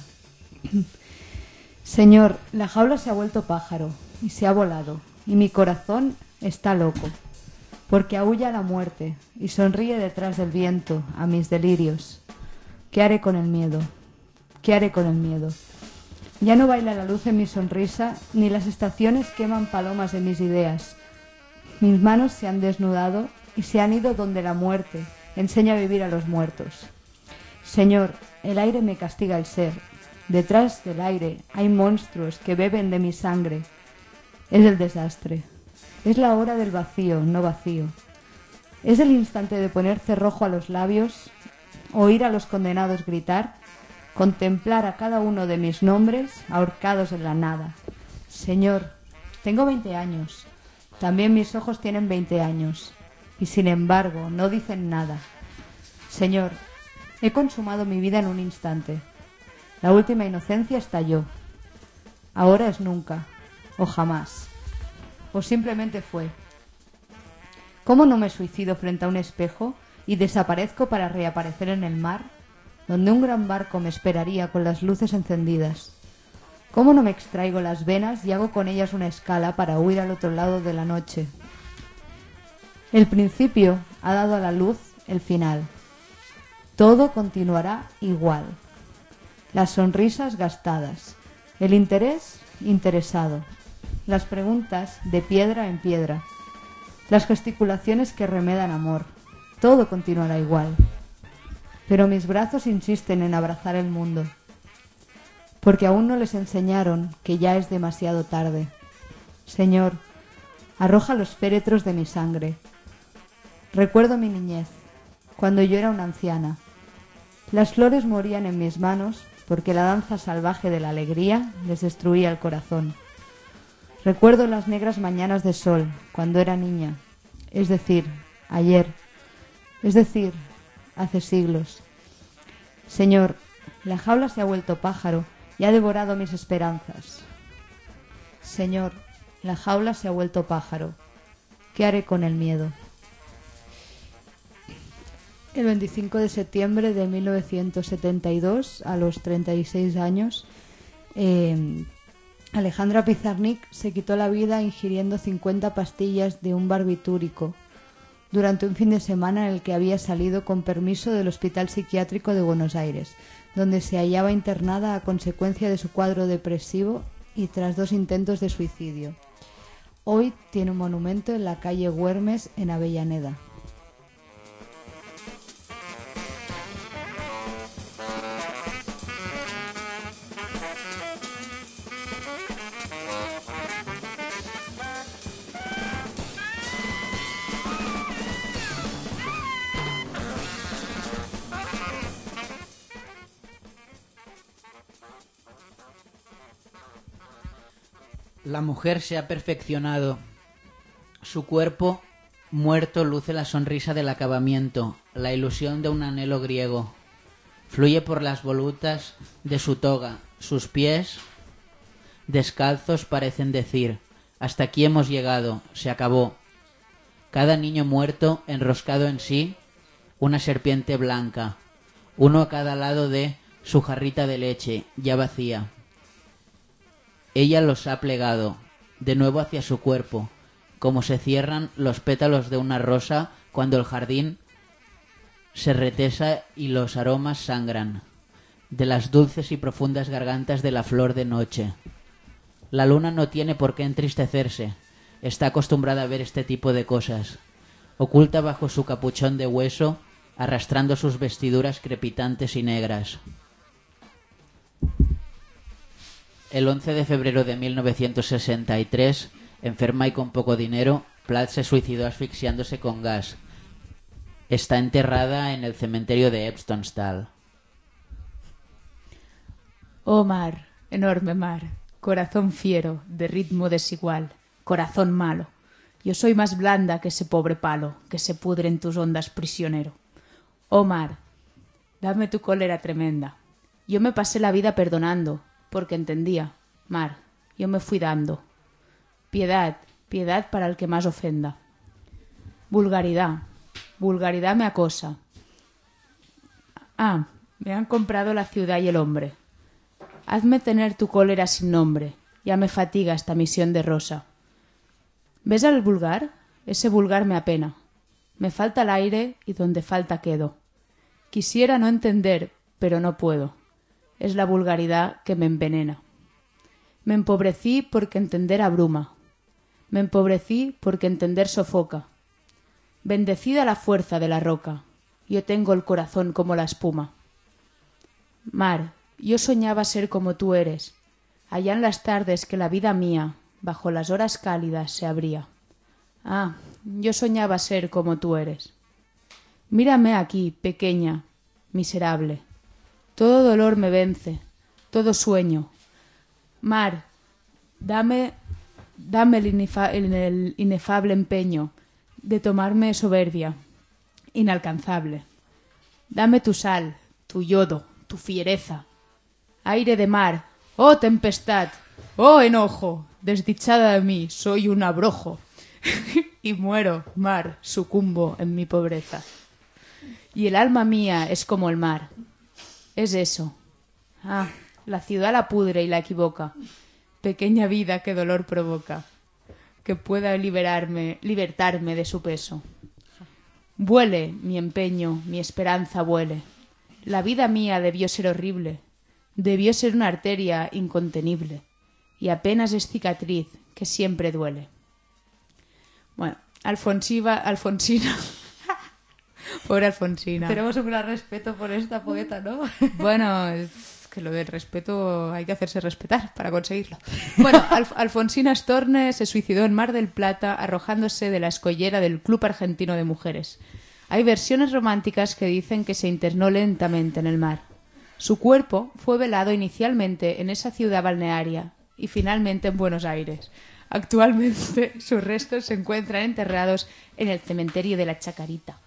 Señor, la jaula se ha vuelto pájaro y se ha volado, y mi corazón está loco, porque aúlla la muerte y sonríe detrás del viento a mis delirios. ¿Qué haré con el miedo? ¿Qué haré con el miedo? Ya no baila la luz en mi sonrisa, ni las estaciones queman palomas de mis ideas. Mis manos se han desnudado y se han ido donde la muerte enseña a vivir a los muertos. Señor, el aire me castiga el ser. Detrás del aire hay monstruos que beben de mi sangre. Es el desastre. Es la hora del vacío, no vacío. Es el instante de poner cerrojo a los labios, oír a los condenados gritar, contemplar a cada uno de mis nombres ahorcados en la nada. Señor, tengo veinte años. También mis ojos tienen veinte años. Y sin embargo, no dicen nada. Señor, he consumado mi vida en un instante. La última inocencia estalló. Ahora es nunca, o jamás. O simplemente fue. ¿Cómo no me suicido frente a un espejo y desaparezco para reaparecer en el mar, donde un gran barco me esperaría con las luces encendidas? ¿Cómo no me extraigo las venas y hago con ellas una escala para huir al otro lado de la noche? El principio ha dado a la luz el final. Todo continuará igual. Las sonrisas gastadas, el interés interesado, las preguntas de piedra en piedra, las gesticulaciones que remedan amor, todo continuará igual. Pero mis brazos insisten en abrazar el mundo, porque aún no les enseñaron que ya es demasiado tarde. Señor, arroja los féretros de mi sangre. Recuerdo mi niñez, cuando yo era una anciana. Las flores morían en mis manos porque la danza salvaje de la alegría les destruía el corazón. Recuerdo las negras mañanas de sol cuando era niña, es decir, ayer, es decir, hace siglos. Señor, la jaula se ha vuelto pájaro y ha devorado mis esperanzas. Señor, la jaula se ha vuelto pájaro. ¿Qué haré con el miedo? El veinticinco de septiembre de mil novecientos setenta y dos, a los treinta y seis años, eh, Alejandra Pizarnik se quitó la vida ingiriendo cincuenta pastillas de un barbitúrico durante un fin de semana en el que había salido con permiso del Hospital Psiquiátrico de Buenos Aires, donde se hallaba internada a consecuencia de su cuadro depresivo y tras dos intentos de suicidio. Hoy tiene un monumento en la calle Güemes, en Avellaneda. La mujer se ha perfeccionado. Su cuerpo, muerto, luce la sonrisa del acabamiento, la ilusión de un anhelo griego. Fluye por las volutas de su toga. Sus pies descalzos parecen decir: hasta aquí hemos llegado, se acabó. Cada niño muerto enroscado en sí, una serpiente blanca, uno a cada lado de su jarrita de leche, ya vacía. Ella los ha plegado, de nuevo hacia su cuerpo, como se cierran los pétalos de una rosa cuando el jardín se retesa y los aromas sangran, de las dulces y profundas gargantas de la flor de noche. La luna no tiene por qué entristecerse, está acostumbrada a ver este tipo de cosas. Oculta bajo su capuchón de hueso, arrastrando sus vestiduras crepitantes y negras. El once de febrero de mil novecientos sesenta y tres, enferma y con poco dinero, Plath se suicidó asfixiándose con gas. Está enterrada en el cementerio de Epstonstal. Oh mar, enorme mar, corazón fiero, de ritmo desigual, corazón malo. Yo soy más blanda que ese pobre palo que se pudre en tus ondas prisionero. Oh mar, dame tu cólera tremenda. Yo me pasé la vida perdonando, porque entendía. Mar, yo me fui dando. Piedad, piedad para el que más ofenda. Vulgaridad, vulgaridad me acosa. Ah, me han comprado la ciudad y el hombre. Hazme tener tu cólera sin nombre, ya me fatiga esta misión de rosa. ¿Ves al vulgar? Ese vulgar me apena. Me falta el aire y donde falta quedo. Quisiera no entender, pero no puedo. Es la vulgaridad que me envenena. Me empobrecí porque entender abruma. Me empobrecí porque entender sofoca. Bendecida la fuerza de la roca, yo tengo el corazón como la espuma. Mar, yo soñaba ser como tú eres, allá en las tardes que la vida mía, bajo las horas cálidas, se abría. Ah, yo soñaba ser como tú eres. Mírame aquí, pequeña, miserable. Todo dolor me vence, todo sueño. Mar, dame, dame el, inefa, el, el inefable empeño de tomarme soberbia, inalcanzable. Dame tu sal, tu yodo, tu fiereza. Aire de mar, oh tempestad, oh enojo, desdichada de mí, soy un abrojo. Y muero, mar, sucumbo en mi pobreza. Y el alma mía es como el mar. Es eso. Ah, la ciudad la pudre y la equivoca. Pequeña vida que dolor provoca. Que pueda liberarme, libertarme de su peso. Vuele mi empeño, mi esperanza vuele. La vida mía debió ser horrible. Debió ser una arteria incontenible. Y apenas es cicatriz que siempre duele. Bueno, Alfonsiva, Alfonsina. Pobre Alfonsina. Tenemos un gran respeto por esta poeta, ¿no? Bueno, es que lo del respeto hay que hacerse respetar para conseguirlo. Bueno, Alf- Alfonsina Storne se suicidó en Mar del Plata arrojándose de la escollera del Club Argentino de Mujeres. Hay versiones románticas que dicen que se internó lentamente en el mar. Su cuerpo fue velado inicialmente en esa ciudad balnearia y finalmente en Buenos Aires. Actualmente sus restos se encuentran enterrados en el cementerio de la Chacarita.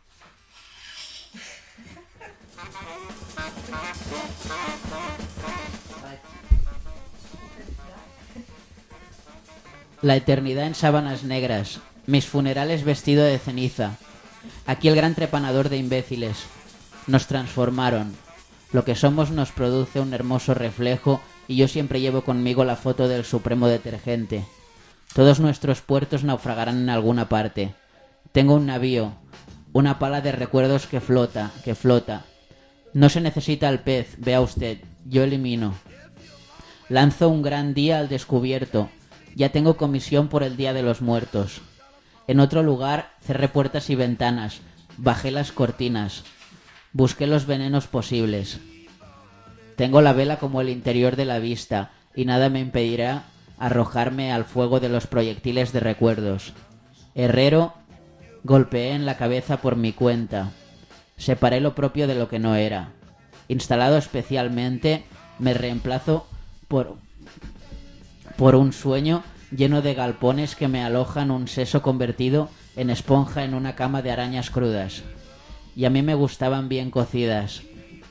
La eternidad en sábanas negras, mis funerales vestido de ceniza. Aquí el gran trepanador de imbéciles. Nos transformaron. Lo que somos nos produce un hermoso reflejo y yo siempre llevo conmigo la foto del supremo detergente. Todos nuestros puertos naufragarán en alguna parte. Tengo un navío, una pala de recuerdos que flota, que flota. No se necesita el pez, vea usted, yo elimino. Lanzo un gran día al descubierto. Ya tengo comisión por el Día de los Muertos. En otro lugar cerré puertas y ventanas, bajé las cortinas, busqué los venenos posibles. Tengo la vela como el interior de la vista y nada me impedirá arrojarme al fuego de los proyectiles de recuerdos. Herrero, golpeé en la cabeza por mi cuenta. Separé lo propio de lo que no era. Instalado especialmente, me reemplazo por... por un sueño lleno de galpones que me alojan un seso convertido en esponja en una cama de arañas crudas. Y a mí me gustaban bien cocidas,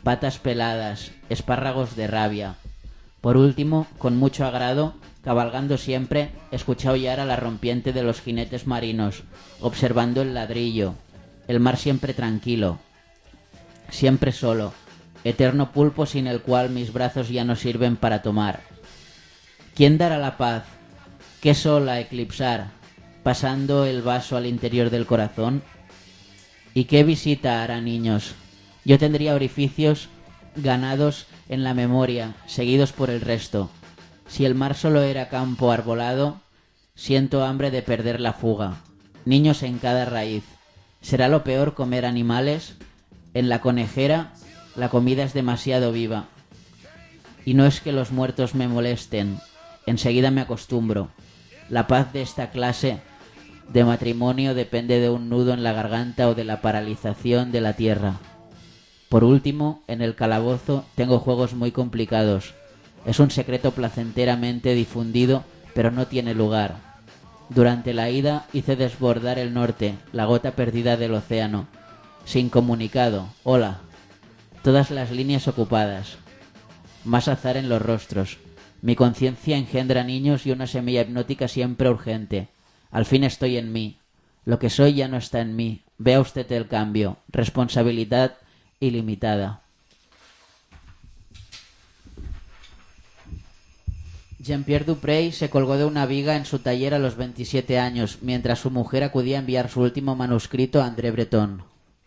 patas peladas, espárragos de rabia. Por último, con mucho agrado, cabalgando siempre, escuché aullar a la rompiente de los jinetes marinos, observando el ladrillo, el mar siempre tranquilo, siempre solo, eterno pulpo sin el cual mis brazos ya no sirven para tomar. ¿Quién dará la paz? ¿Qué sol a eclipsar, pasando el vaso al interior del corazón? ¿Y qué visita hará, niños? Yo tendría orificios ganados en la memoria, seguidos por el resto. Si el mar solo era campo arbolado, siento hambre de perder la fuga. Niños en cada raíz. ¿Será lo peor comer animales? En la conejera la comida es demasiado viva. Y no es que los muertos me molesten, enseguida me acostumbro. La paz de esta clase de matrimonio depende de un nudo en la garganta o de la paralización de la tierra. Por último, en el calabozo tengo juegos muy complicados. Es un secreto placenteramente difundido, pero no tiene lugar. Durante la ida hice desbordar el norte, la gota perdida del océano. Sin comunicado, hola. Todas las líneas ocupadas. Más azar en los rostros. Mi conciencia engendra niños y una semilla hipnótica siempre urgente. Al fin estoy en mí. Lo que soy ya no está en mí. Vea usted el cambio. Responsabilidad ilimitada. Jean-Pierre Duprey se colgó de una viga en su taller a los veintisiete años, mientras su mujer acudía a enviar su último manuscrito a André Breton.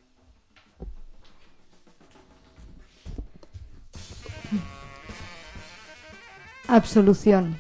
Absolución.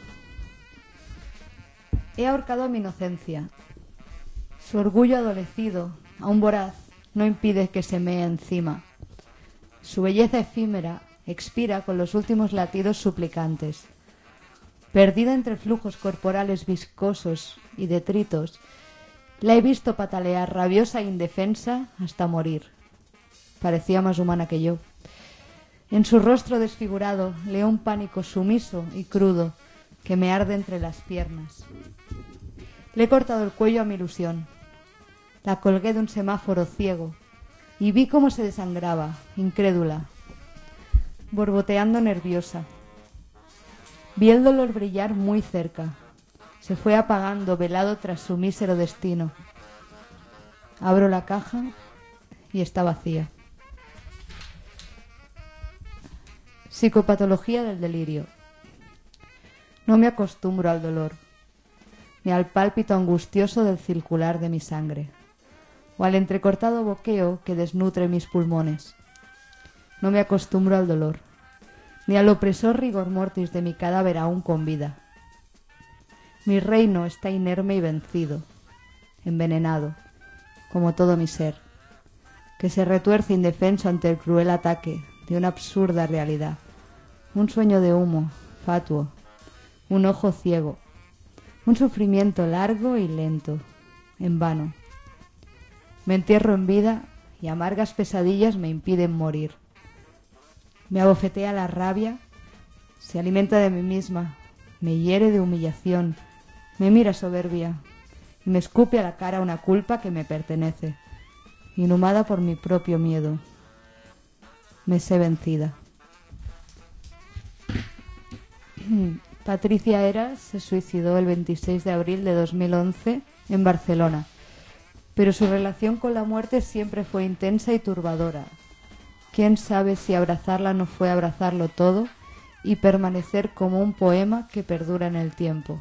He ahorcado a mi inocencia. Su orgullo adolecido, aún voraz, no impide que se mee encima. Su belleza efímera expira con los últimos latidos suplicantes. Perdida entre flujos corporales viscosos y detritos, la he visto patalear rabiosa e indefensa hasta morir. Parecía más humana que yo. En su rostro desfigurado leo un pánico sumiso y crudo que me arde entre las piernas. Le he cortado el cuello a mi ilusión. La colgué de un semáforo ciego y vi cómo se desangraba, incrédula, borboteando nerviosa. Vi el dolor brillar muy cerca. Se fue apagando, velado tras su mísero destino. Abro la caja y está vacía. Psicopatología del delirio. No me acostumbro al dolor, ni al pálpito angustioso del circular de mi sangre, o al entrecortado boqueo que desnutre mis pulmones. No me acostumbro al dolor, ni al opresor rigor mortis de mi cadáver aún con vida. Mi reino está inerme y vencido, envenenado, como todo mi ser, que se retuerce indefenso ante el cruel ataque de una absurda realidad, un sueño de humo, fatuo, un ojo ciego, un sufrimiento largo y lento, en vano. Me entierro en vida y amargas pesadillas me impiden morir. Me abofetea la rabia, se alimenta de mí misma, me hiere de humillación, me mira soberbia y me escupe a la cara una culpa que me pertenece, inhumada por mi propio miedo. Me sé vencida. Patricia Heras se suicidó el veintiséis de abril de dos mil once en Barcelona, pero su relación con la muerte siempre fue intensa y turbadora. ¿Quién sabe si abrazarla no fue abrazarlo todo y permanecer como un poema que perdura en el tiempo?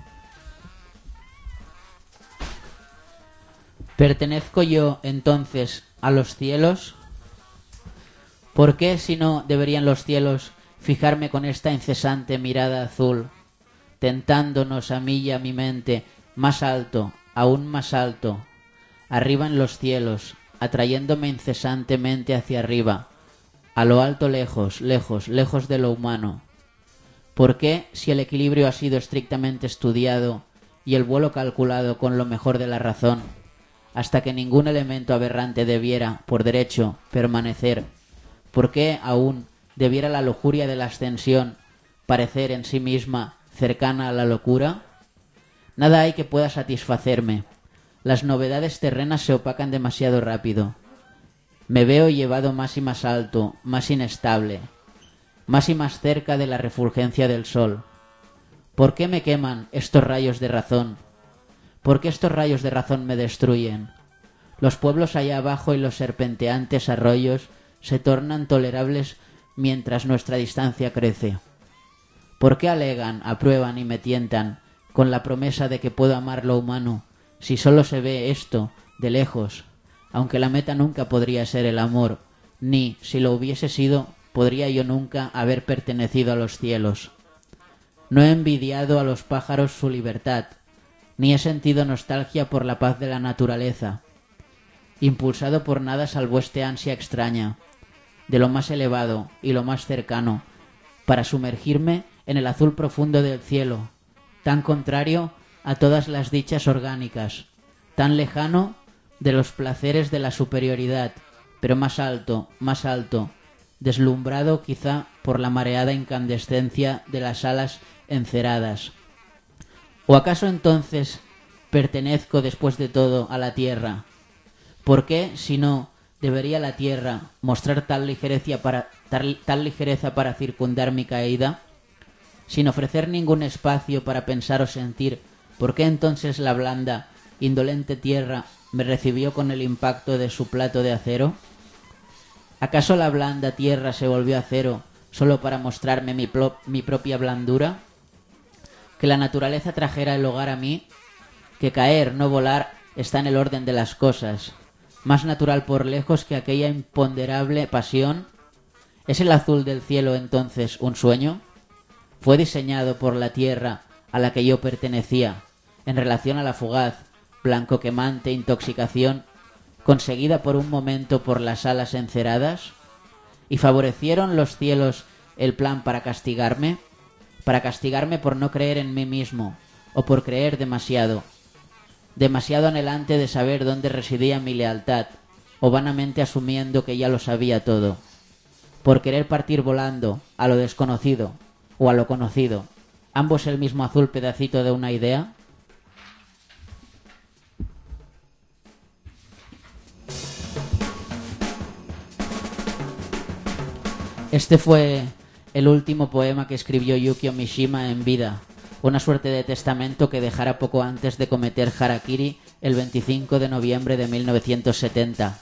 ¿Pertenezco yo, entonces, a los cielos? ¿Por qué, si no, deberían los cielos fijarme con esta incesante mirada azul, tentándonos a mí y a mi mente más alto, aún más alto, arriba en los cielos, atrayéndome incesantemente hacia arriba, a lo alto lejos, lejos, lejos de lo humano? ¿Por qué, si el equilibrio ha sido estrictamente estudiado y el vuelo calculado con lo mejor de la razón, hasta que ningún elemento aberrante debiera, por derecho, permanecer, por qué aún debiera la lujuria de la ascensión parecer en sí misma cercana a la locura? Nada hay que pueda satisfacerme. Las novedades terrenas se opacan demasiado rápido. Me veo llevado más y más alto, más inestable, más y más cerca de la refulgencia del sol. ¿Por qué me queman estos rayos de razón? ¿Por qué estos rayos de razón me destruyen? Los pueblos allá abajo y los serpenteantes arroyos se tornan tolerables mientras nuestra distancia crece. ¿Por qué alegan, aprueban y me tientan con la promesa de que puedo amar lo humano si solo se ve esto de lejos, aunque la meta nunca podría ser el amor, ni, si lo hubiese sido, podría yo nunca haber pertenecido a los cielos? No he envidiado a los pájaros su libertad, ni he sentido nostalgia por la paz de la naturaleza. Impulsado por nada salvo esta ansia extraña, de lo más elevado y lo más cercano, para sumergirme en el azul profundo del cielo, tan contrario a todas las dichas orgánicas, tan lejano de los placeres de la superioridad, pero más alto, más alto, deslumbrado quizá por la mareada incandescencia de las alas enceradas. ¿O acaso entonces pertenezco después de todo a la tierra? ¿Por qué, si no, debería la tierra mostrar tal ligereza para, tal, tal ligereza para circundar mi caída? Sin ofrecer ningún espacio para pensar o sentir, ¿por qué entonces la blanda, indolente tierra me recibió con el impacto de su plato de acero? ¿Acaso la blanda tierra se volvió acero solo para mostrarme mi, pro- mi propia blandura? Que la naturaleza trajera el hogar a mí, que caer, no volar, está en el orden de las cosas, más natural por lejos que aquella imponderable pasión. ¿Es el azul del cielo entonces un sueño? ¿Fue diseñado por la tierra a la que yo pertenecía, en relación a la fugaz, blanco quemante intoxicación conseguida por un momento por las alas enceradas? ¿Y favorecieron los cielos el plan para castigarme? Para castigarme por no creer en mí mismo, o por creer demasiado, demasiado anhelante de saber dónde residía mi lealtad, o vanamente asumiendo que ya lo sabía todo, por querer partir volando a lo desconocido o a lo conocido, ambos el mismo azul pedacito de una idea. Este fue el último poema que escribió Yukio Mishima en vida, una suerte de testamento que dejara poco antes de cometer harakiri el veinticinco de noviembre de mil novecientos setenta.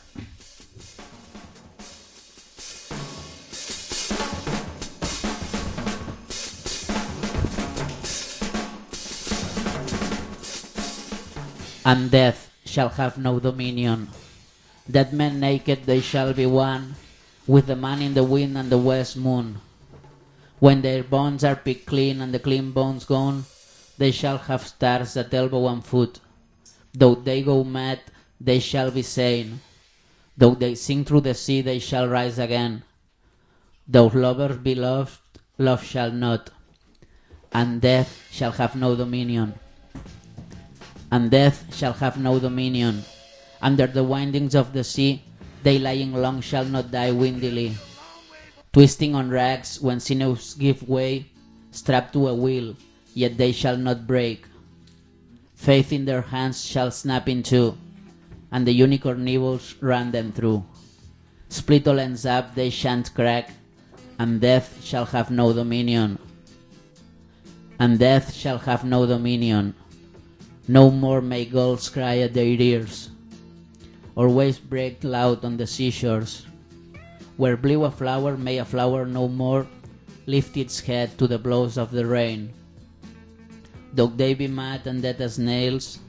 And death shall have no dominion. Dead men naked they shall be one, with the man in the wind and the west moon. When their bones are picked clean and the clean bones gone, they shall have stars at elbow and foot. Though they go mad, they shall be sane. Though they sink through the sea, they shall rise again. Though lovers be loved, love shall not. And death shall have no dominion. And death shall have no dominion. Under the windings of the sea, they lying long shall not die windily. Twisting on rags when sinews give way, strapped to a wheel, yet they shall not break. Faith in their hands shall snap in two, and the unicorn nibbles run them through. Split all ends up, they shan't crack, and death shall have no dominion. And death shall have no dominion. No more may gulls cry at their ears, or waves break loud on the seashores. Where blew a flower, may a flower no more lift its head to the blows of the rain. Though they be mad and dead as nails,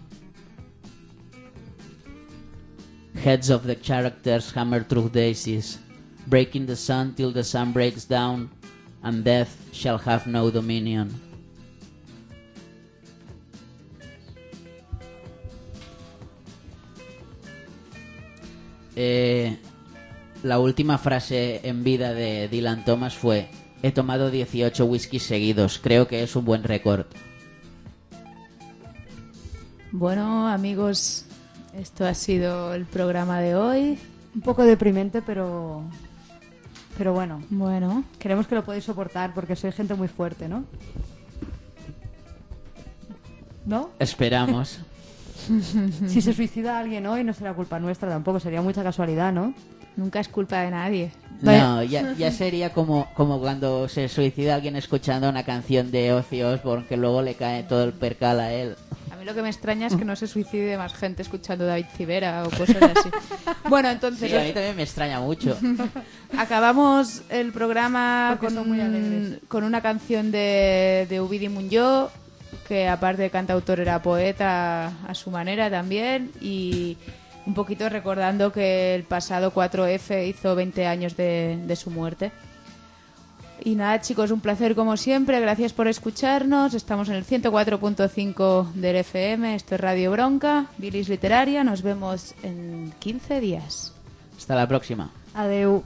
heads of the characters hammer through daisies, breaking the sun till the sun breaks down, and death shall have no dominion. Eh, la última frase en vida de Dylan Thomas fue: he tomado dieciocho whiskies seguidos, creo que es un buen récord. Bueno, amigos, esto ha sido el programa de hoy. Un poco deprimente, pero pero bueno, Bueno, queremos que lo podáis soportar porque sois gente muy fuerte, ¿no? ¿No? Esperamos. Si se suicida alguien hoy no será culpa nuestra tampoco, sería mucha casualidad, ¿no? Nunca es culpa de nadie. No, ya, ya sería como, como cuando se suicida alguien escuchando una canción de Ozzy Osbourne que luego le cae todo el percal a él. A mí lo que me extraña es que no se suicide más gente escuchando David Civera o cosas así. Bueno, entonces... Sí, a mí también me extraña mucho. Acabamos el programa Porque con, son muy un- alegres. con una canción de, de Ovidi Muñoz, que aparte de cantautor era poeta a su manera también, y un poquito recordando que el pasado cuatro efe hizo veinte años de, de su muerte. Y nada, chicos, un placer como siempre. Gracias por escucharnos. Estamos en el ciento cuatro punto cinco del F M. Esto es Radio Bronca, Bilis Literaria. Nos vemos en quince días. Hasta la próxima. Adeu.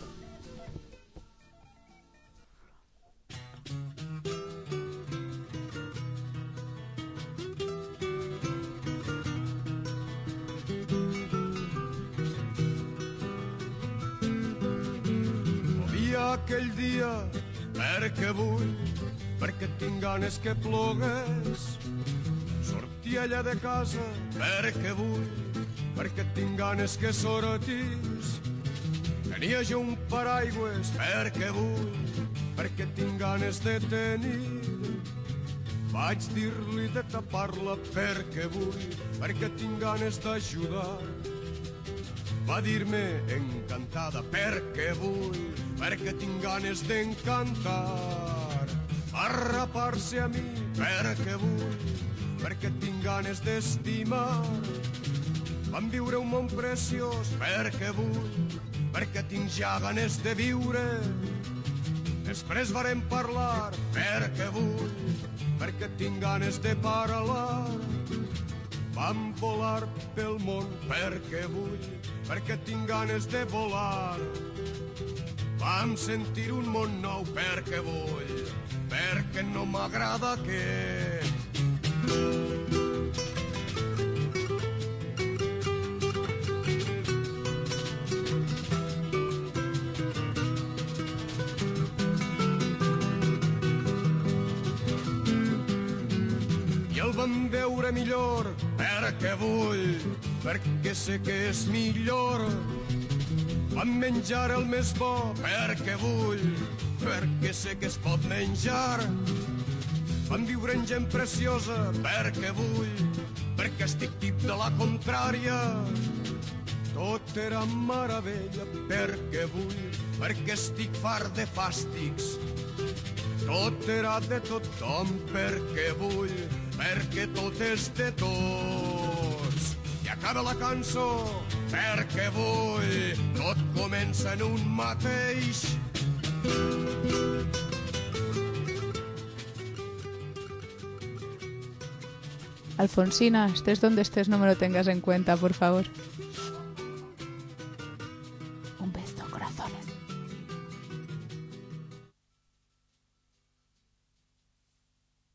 Dia aquell dia, perquè vull, perquè tinc ganes que plogues. Sortir allà de casa, perquè vull, perquè tinc ganes que sortis. Tenia jo un paraigües, perquè vull, perquè tinc ganes de tenir. Vaig dir-li de tapar-la perquè vull, perquè tinc ganes d'ajudar. Va dir-me encantada perquè vull, perquè tinc ganes d'encantar. Va rapar-se a mi perquè vull, perquè tinc ganes d'estimar. Vam viure un món preciós perquè vull, perquè tinc ja ganes de viure. Després varem parlar perquè vull, perquè tinc ganes de parlar. Vam volar pel món perquè vull, perquè tinc ganes de volar. Vam sentir un món nou perquè vull, perquè no m'agrada aquest. I el vam veure millor perquè vull, perquè sé que és millor. Vam menjar el més bo perquè vull, perquè sé que es pot menjar. Vam viure en gent preciosa perquè vull, perquè estic tip de la contrària. Tot era meravella perquè vull, perquè estic fart de fàstics. Tot era de tothom perquè vull, perquè tot és de tots. I acaba la cançó perquè vull, tot comença en un mateix. Alfonsina, estés donde estés, no me lo tengas en cuenta, por favor.